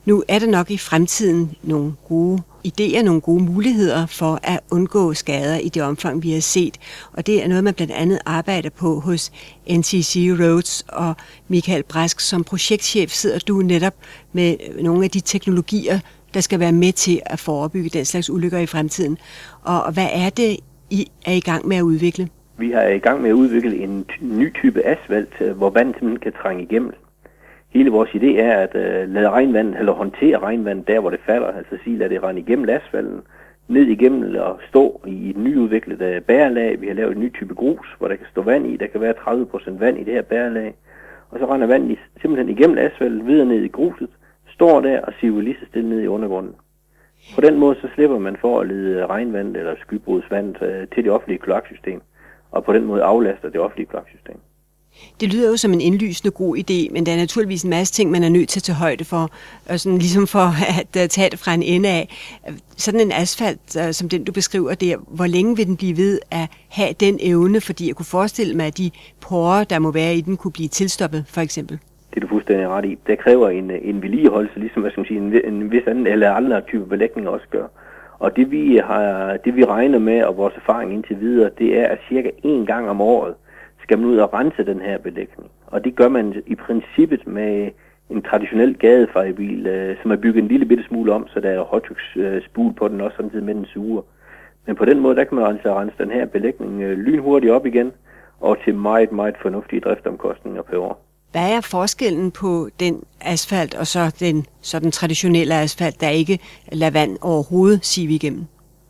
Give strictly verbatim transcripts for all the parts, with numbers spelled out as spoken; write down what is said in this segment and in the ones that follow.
Nu er der nok i fremtiden nogle gode idéer, nogle gode muligheder for at undgå skader i det omfang, vi har set. Og det er noget, man blandt andet arbejder på hos N T C Roads. Og Michael Brask, som projektchef sidder du netop med nogle af de teknologier, der skal være med til at forebygge den slags ulykker i fremtiden. Og hvad er det, I er i gang med at udvikle? Vi er i gang med at udvikle en ny type asfalt, hvor vandet simpelthen kan trænge igennem. Hele vores idé er at uh, lade regnvand, eller håndtere regnvand der, hvor det falder. Altså sige, lade det rende igennem asfalten, ned igennem og stå i et nyudviklet uh, bærelag. Vi har lavet en ny type grus, hvor der kan stå vand i. Der kan være tredive procent vand i det her bærelag. Og så render vandet simpelthen igennem asfalten, videre ned i gruset, står der og siver lige så stille ned i undergrunden. På den måde så slipper man for at lede regnvand eller skybrudsvand uh, til det offentlige kloaksystem. Og på den måde aflaster det offentlige kloaksystem. Det lyder jo som en indlysende god idé, men der er naturligvis en masse ting, man er nødt til at tage højde for, og sådan ligesom for at tage det fra en ende af. Sådan en asfalt, som den du beskriver der, hvor længe vil den blive ved at have den evne, fordi jeg kunne forestille mig, at de porer, der må være i den, kunne blive tilstoppet, for eksempel? Det er du fuldstændig ret i. Det kræver en, en vedligeholdelse, ligesom hvad skal man sige, en, en vis anden eller andre typer belægninger også gør. Og det vi, har, det vi regner med, og vores erfaring indtil videre, det er, at cirka én gang om året skal man ud og rense den her belægning. Og det gør man i princippet med en traditionel gadefejebil, øh, som er bygget en lille bitte smule om, så der er højtryksspul på den også, samtidig med den suger. Men på den måde, der kan man altså rense den her belægning øh, lynhurtigt op igen, og til meget, meget fornuftige driftomkostninger per år. Hvad er forskellen på den asfalt og så den, så den traditionelle asfalt, der ikke lader vand overhovedet sive igennem?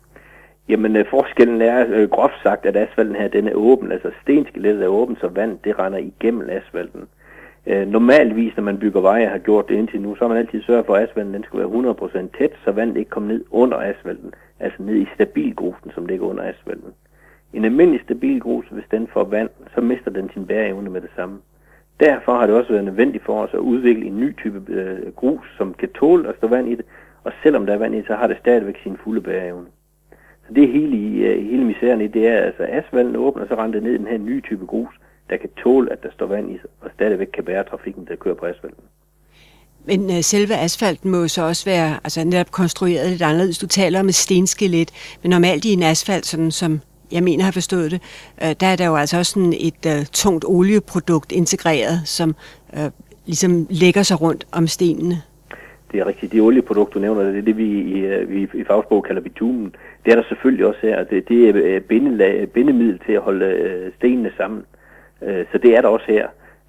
Jamen øh, forskellen er øh, groft sagt, at asfalten her den er åben, altså stenskelettet er åben, så vand det render igennem asfalten. Øh, normalvis, når man bygger veje og har gjort det indtil nu, så har man altid sørget for, at asfalten den skal være hundrede procent tæt, så vandet ikke kommer ned under asfalten, altså ned i stabilgrusen, som ligger under asfalten. En almindelig stabil grus, hvis den får vand, så mister den sin bæreevne med det samme. Derfor har det også været nødvendigt for os at udvikle en ny type øh, grus, som kan tåle at stå vand i det, og selvom der er vand i det, så har det stadigvæk sin fulde bæreevne. Så det hele, uh, hele misæren i, det er altså asfalten åbner, og så render det ned i den her nye type grus, der kan tåle, at der står vand i, og stadigvæk kan bære trafikken, der kører på asfalten. Men uh, selve asfalten må så også være altså, netop konstrueret lidt anderledes. Du taler om et stenskelet, men normalt i en asfalt, sådan som jeg mener har forstået det, uh, der er der jo altså også sådan et uh, tungt olieprodukt integreret, som uh, ligesom lægger sig rundt om stenene. Det er rigtigt. Det olieprodukt, du nævner, det er det, vi i, vi i fagsprog kalder bitumen. Det er der selvfølgelig også her. Det, det er bindelag, bindemiddel til at holde stenene sammen. Så det er der også her.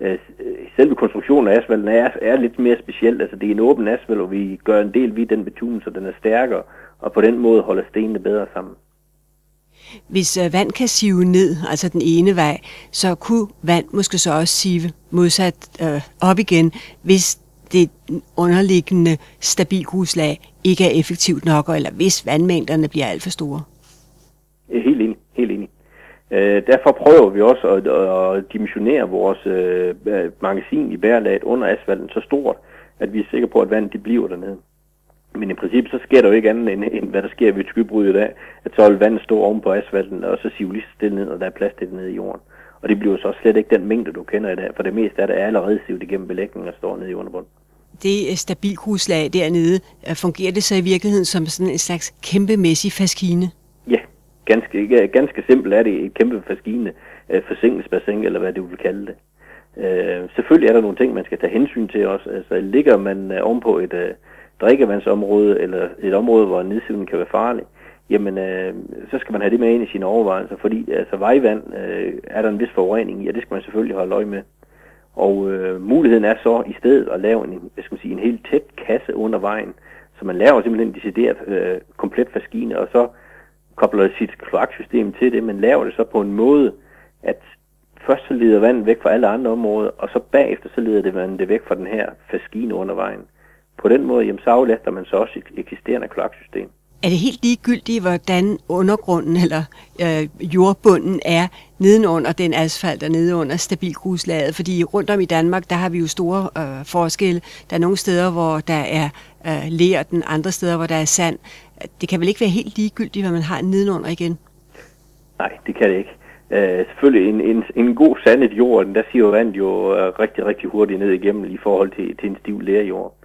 Selve konstruktionen af asfalten er, er lidt mere speciel. Altså det er en åben asfalt, og vi gør en del ved den bitumen, så den er stærkere, og på den måde holder stenene bedre sammen. Hvis øh, vand kan sive ned, altså den ene vej, så kunne vand måske så også sive modsat øh, op igen, hvis det underliggende stabilgruslag ikke er effektivt nok, eller hvis vandmængderne bliver alt for store. Helt enig, helt enig. Øh, derfor prøver vi også at, at dimensionere vores øh, magasin i bærelaget under asfalten så stort, at vi er sikre på, at vandet det bliver dernede. Men i princippet så sker der jo ikke andet, end, end hvad der sker ved et skybrud i dag, at så vil vandet stå oven på asfalten, og så sive lige så stille ned, og der er plads til det nede i jorden. Og det bliver så slet ikke den mængde, du kender i dag, for det meste af det er allerede sivet igennem belægningen og står nede i underbunden. Det stabilgruslag dernede, fungerer det så i virkeligheden som sådan en slags kæmpemæssig faskine? Ja, ganske, ganske simpelt er det et kæmpe faskine, forsinkelsesbassin, eller hvad du vil kalde det. Uh, selvfølgelig er der nogle ting, man skal tage hensyn til også. Altså ligger man uh, ovenpå et uh, drikkevandsområde, eller et område, hvor nedsivning kan være farlig, jamen øh, så skal man have det med ind i sine overvejelser, fordi altså vejvand, øh, er der en vis forurening i, og det skal man selvfølgelig holde øje med. Og øh, muligheden er så i stedet at lave en, jeg skal sige, en helt tæt kasse under vejen, så man laver simpelthen en decideret øh, komplet faskine, og så kobler sit kloaksystem til det, men laver det så på en måde, at først så leder vandet væk fra alle andre områder, og så bagefter så leder det vandet det væk fra den her faskine under vejen. På den måde, jamen, så aflaster man så også et eksisterende kloaksystem. Er det helt ligegyldigt, hvordan undergrunden eller øh, jordbunden er nedenunder den asfalt og nedenunder stabilgruslaget? Fordi rundt om i Danmark, der har vi jo store øh, forskelle. Der er nogle steder, hvor der er øh, ler, den andre steder, hvor der er sand. Det kan vel ikke være helt ligegyldigt, hvad man har nedenunder igen? Nej, det kan det ikke. Uh, selvfølgelig en, en, en god sandet jord, der siger vandet jo uh, rigtig, rigtig hurtigt ned igennem i forhold til, til en stiv lerjord.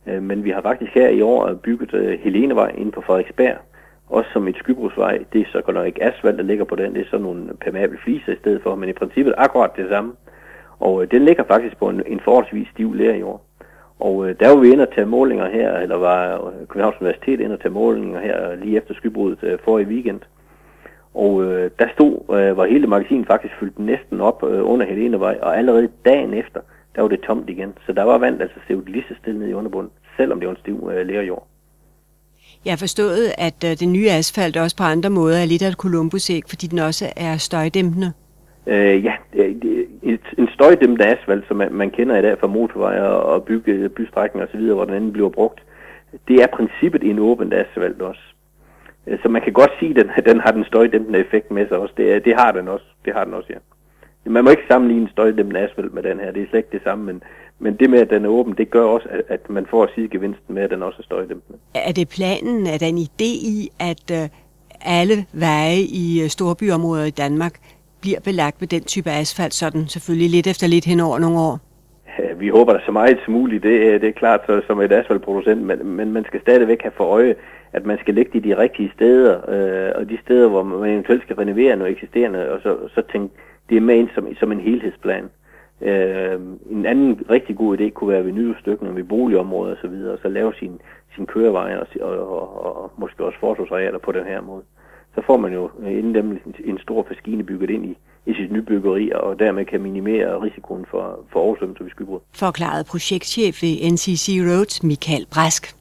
Øh, men vi har faktisk her i år bygget øh, Helenevej inde på Frederiksberg, også som et skybrugsvej. Det er så godt nok ikke asfalt, der ligger på den, det er sådan nogle permeable fliser i stedet for, men i princippet akkurat det samme. Og øh, den ligger faktisk på en, en forholdsvis stiv lerjord. Og øh, der var vi inde og tage målinger her, eller var Københavns Universitet inde og tage målinger her lige efter skybruddet øh, forrige weekend. Og øh, der stod, øh, var hele magasinet faktisk fyldt næsten op øh, under Helenevej, og allerede dagen efter, der var det tomt igen. Så der var vand altså sevet lige så stille ned i underbunden, selvom det var en stiv øh, lerjord. Jeg har forstået, at øh, den nye asfalt også på andre måder er lidt af et Columbusæg, fordi den også er støjdæmpende. Øh, ja, det, et, en støjdæmpende asfalt, som man, man kender i dag fra motorveje og bygge bystrækninger osv., hvor den anden bliver brugt, det er princippet i en åben asfalt også. Så man kan godt sige, at den, den har den støjdæmpende effekt med sig også. Det, det har den også. Det har den også, ja. Man må ikke sammenligne en støjdæmpende asfalt med den her. Det er slet ikke det samme, men, men det med, at den er åben, det gør også, at, at man får sidegevinsten med, at den også er støjdæmpende. Er det planen, er der en idé i, at uh, alle veje i storbyområder i Danmark bliver belagt med den type asfalt, sådan selvfølgelig lidt efter lidt hen over nogle år? Ja, vi håber da så meget som muligt. Det, det er klart, så, som et asfaltproducent, men, men man skal stadigvæk have for øje, at man skal lægge det i de rigtige steder, øh, og de steder, hvor man eventuelt skal renovere noget eksisterende, og så, så tænke det er med ind som, som en helhedsplan. Øh, en anden rigtig god idé kunne være ved nyudstykninger, ved boligområder og så videre, og så lave sin, sin køreveje og, og, og, og måske også forsorgsarealer på den her måde. Så får man jo inden dem en stor maskine bygget ind i, i sit nybyggeri, og dermed kan minimere risikoen for, for oversvømmelse ved skybrud. Forklarede projektchef ved N C C Roads, Michael Brask.